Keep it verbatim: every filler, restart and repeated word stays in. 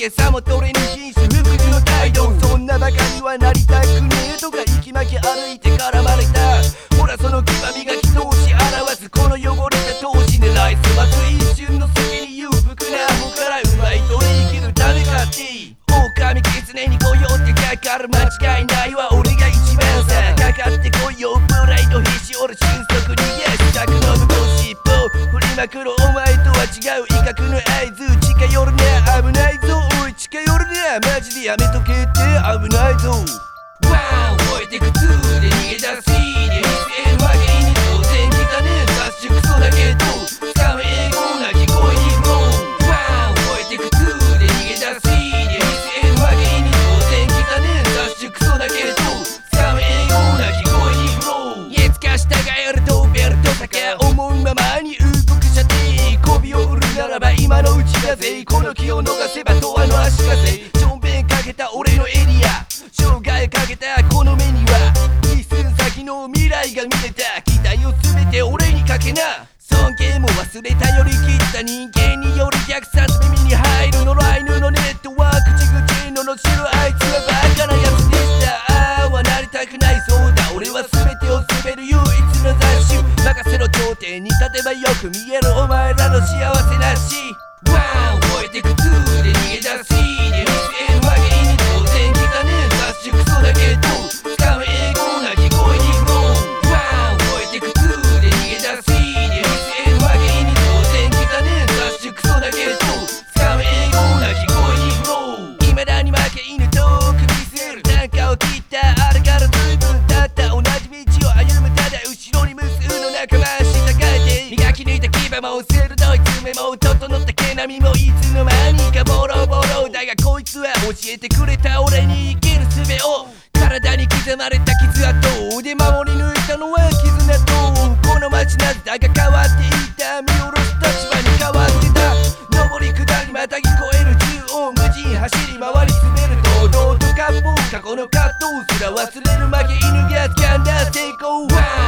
げさも取れぬ品種服従の態度。そんなバカにはなりたくねえとか息巻き歩いて絡まれた。ほらその黄ばみが人をし表すこの汚れた闘志でライス待つ一瞬の隙に裕福なアホから奪い取り生きるためかって狼狐に来ようってかかる間違いないわ。俺が一番さかかってこいよプライドひし折る迅速にイエス尺の向こう尻尾振りまくるお前とは違う威嚇の合図。近寄るね危ないぞおい近寄るねマジでやめとけって危ないぞ。ワン吠えてくツーで逃げ出すで見せるわけに当然汚ねえ雑種クソだけど使う英語なき声にフロー。ワン吠えてくツーで逃げ出すで見せるわけに当然汚ねえ雑種クソだけど使う英語なき声にフロー。いつか従えるとベルト坂思うままに動く射程媚びを売るならば今のうちだぜ。この気を逃せば永遠の足かせしょんべんかけた俺のエリア生涯かけたこの目には一寸先の未来が見えた。期待を全て俺にかけな。尊敬も忘れたより切った人間による虐殺耳に入る野良犬のネットワーク口々ののしるあいつはバカなやつでした。ああはなりたくないそうだ俺は全てを滑る唯一の雑種任せろ頂点に立てばよく見えるお前らの幸せなし。ワン吠えてくツーで逃げ出すで見せるわけに当然汚ねえ雑種クソだけど使う英語なき声にフロー。ワン吠えてくツーで逃げ出すで見せるわけに当然汚ねえ雑種クソだけど使う英語なき声にフロー。未だに負け犬と組み据える短歌を切ったあれから随分経った同じ道を歩むただ後ろに無数の仲間従えて磨き抜いた牙も鋭い爪も整った毛並みもいつの間にかボロボロだがこいつは教えてくれた俺に生きる術を体に刻まれた傷跡で守り抜いたのは絆とこの街なぜだか変わっていった見下ろす立場に変わってた上り下りまたぎ越える縦横無尽走り回り滑る堂々と割烹過去の葛藤すら忘れる負け犬が掴んだ成功。